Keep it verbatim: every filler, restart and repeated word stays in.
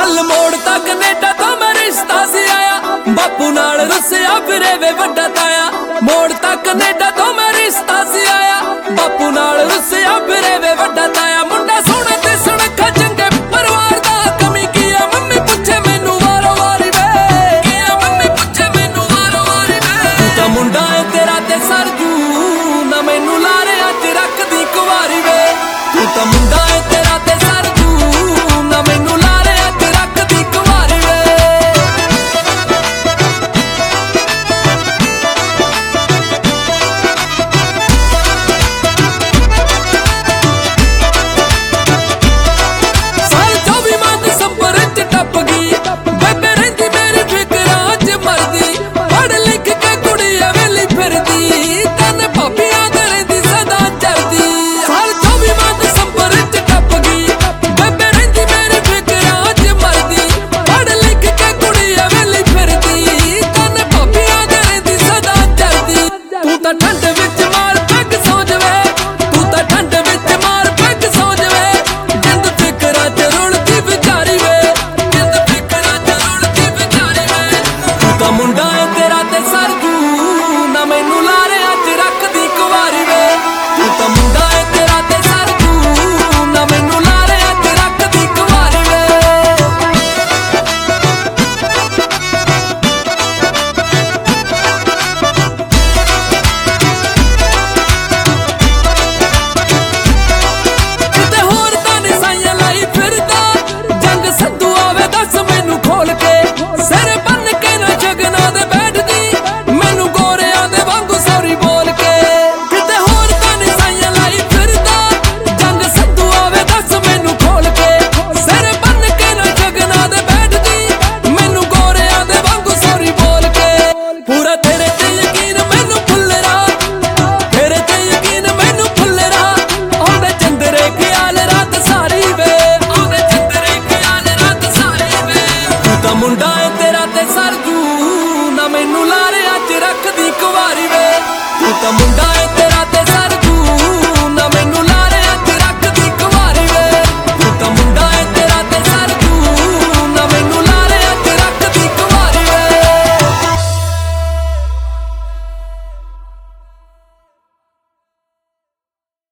ਚੱਲ ਮੋੜ ਤੱਕ ਕਨੇਡਾ ਤੋਂ ਮੈਂ ਰਿਸ਼ਤਾ ਸੀ ਆਇਆ, ਬਾਪੂ ਨਾਲ ਰੁੱਸਿਆ ਫਿਰੇ ਵੇ ਵੱਡਾ ਤਾਇਆ। ਮੋੜ ਤੱਕ ਕਨੇਡਾ ਤੋਂ ਮੈਂ ਰਿਸ਼ਤਾ ਸੀ ਆਇਆ, ਬਾਪੂ ਨਾਲ ਰੁੱਸਿਆ ਫਿਰੇ ਵੇ ਵੱਡਾ ਤਾਇਆ। ਮੁੰਡਾ ਸੋਹਣਾ